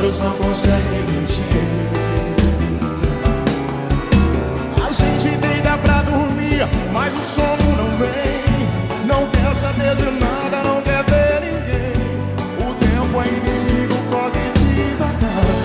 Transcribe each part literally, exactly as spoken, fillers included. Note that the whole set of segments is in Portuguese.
olhos não conseguem mentir. A gente deita pra dormir, mas o sono não vem. Não quer saber de nada, não quer ver ninguém. O tempo é inimigo, corre devagar.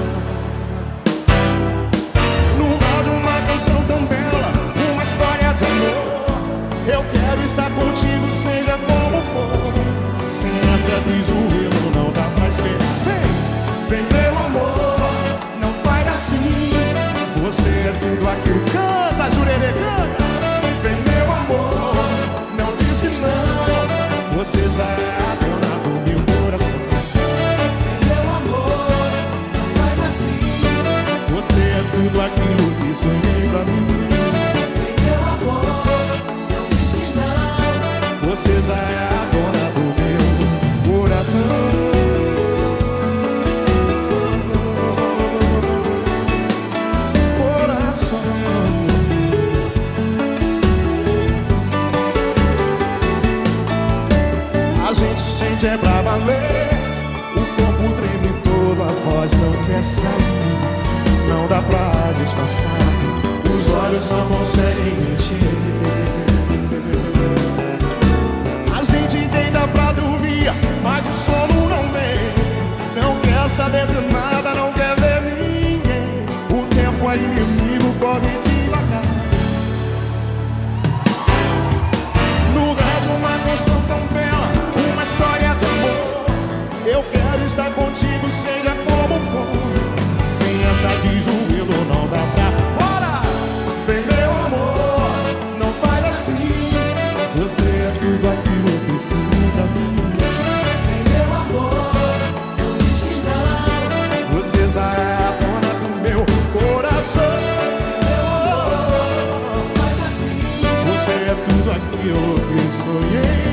No meio de uma canção tão bela, uma história de amor, eu quero estar contigo, seja como for. Sem essa de joelho não dá pra esperar. Vem, vem meu amor, não faz assim. Você é tudo aquilo. Canta, Jurerê, canta. Vem meu amor, não diz que não. Você já é a dona do meu coração. Vem meu amor, não faz assim. Você é tudo aquilo que sonhei pra mim. Vem meu amor, não diz que não. Você já é a dona do meu coração. A gente sente é pra valer. O corpo treme todo, a voz não quer sair. Não dá pra disfarçar. Os olhos não conseguem mentir. A gente deita pra dormir, mas o sono não vem. Não quer saber de nada, não quer ver ninguém. O tempo é inimigo, corre devagar. No lugar de uma canção tão bela, uma história de amor, eu quero estar contigo, seja como for. Sem essa de joelho não dá pra. Bora! Vem meu amor, não faz assim. Você é tudo aquilo que sonhei pra mim. Vem meu amor, não diz que não. Você já é a dona do meu coração. Meu amor, não faz assim. Você é tudo aquilo que sonhei.